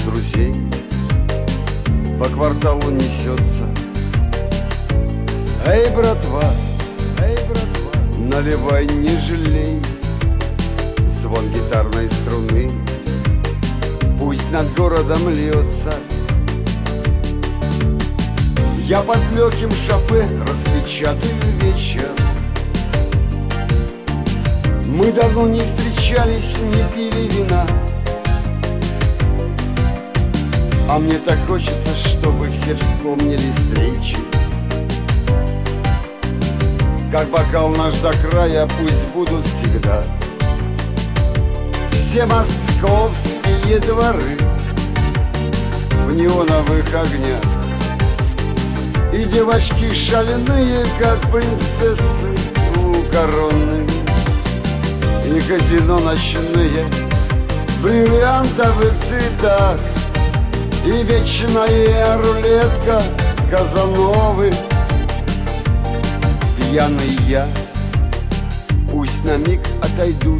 друзей по кварталу несется. Эй, братва, наливай, не жалей. Звон гитарной струны пусть над городом льется. Я под легким шофе распечатаю вечер. Мы давно не встречались, не пили вина, а мне так хочется, чтобы все вспомнили встречи. Как бокал наш до края, пусть будут всегда все московские дворы в неоновых огнях. И девочки шальные, как принцессы у короны. И казино ночные в бриллиантовых цветах. И вечная рулетка Казановы. Пьяный я, пусть на миг отойдут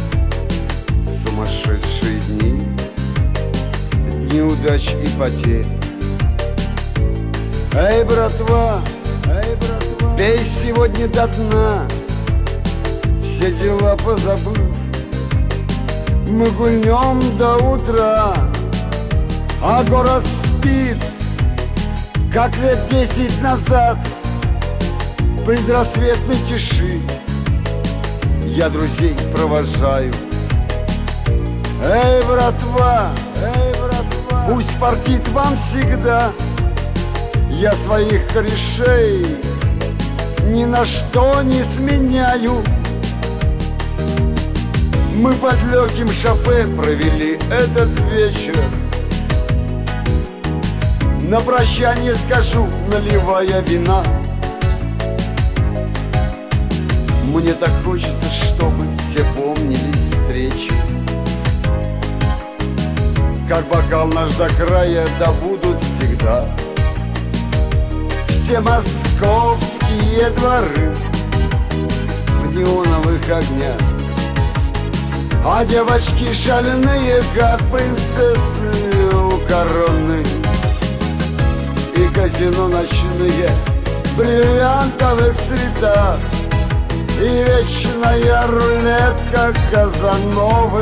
сумасшедшие дни, дни удач и потерь. Эй, братва, пей сегодня до дна, все дела позабыв, мы гульнем до утра, а город спит, как лет 10 назад. В предрассветной тиши я друзей провожаю. Эй, братва, пусть фартит вам всегда. Я своих корешей ни на что не сменяю. Мы под легким шофе провели этот вечер. На прощание скажу, наливая вина. Мне так хочется, чтобы все помнили встречи. Как бокал наш до края, да будут всегда все московские дворы в неоновых огнях. А девочки шальные, как принцессы у короны. И казино ночные в бриллиантовых цветах. И вечная рулетка Казановы.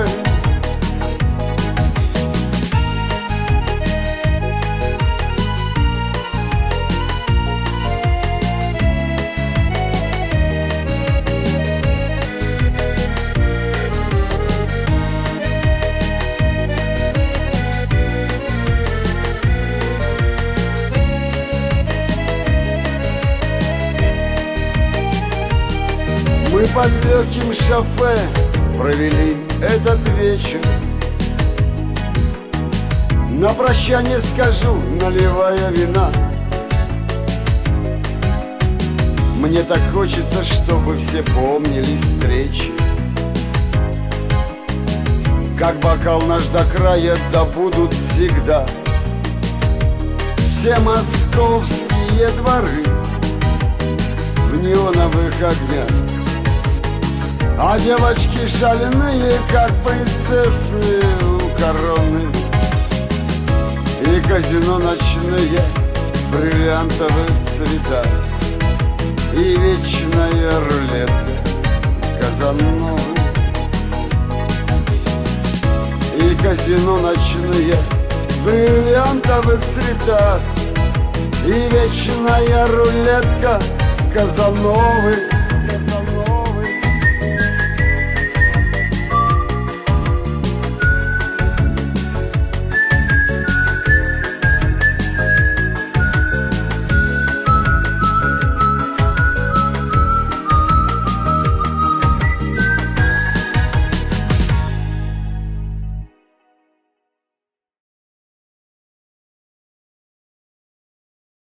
Мы под легким шофе провели этот вечер. На прощание скажу, наливая вина. Мне так хочется, чтобы все помнили встречи. Как бокал наш до края, да будут всегда все московские дворы в неоновых огнях. А девочки шальные, как принцессы у короны. И казино ночные в бриллиантовых цветах. И вечная рулетка Казановы. И казино ночные в бриллиантовых цветах. И вечная рулетка Казановы.